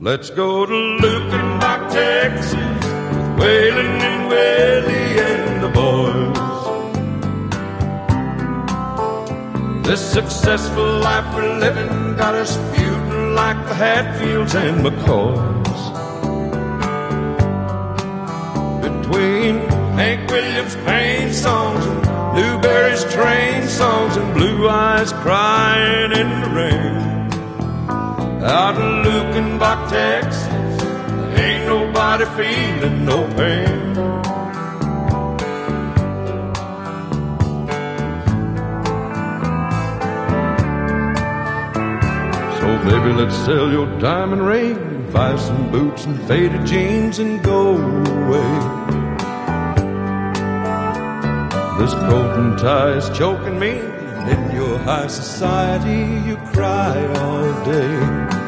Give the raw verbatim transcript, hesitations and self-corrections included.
Let's go to Luckenbach, Texas, with Waylon and Willie and the boys. This successful life we're living got us feuding like the Hatfields and McCoys. Between Hank Williams' pain songs and Newberry's train songs and Blue Eyes crying in the rain, out in Luckenbach, Texas, ain't nobody feeling no pain. So baby, let's sell your diamond ring, buy some boots and faded jeans and go away. This coat and tie is choking me, and in your high society you cry all day.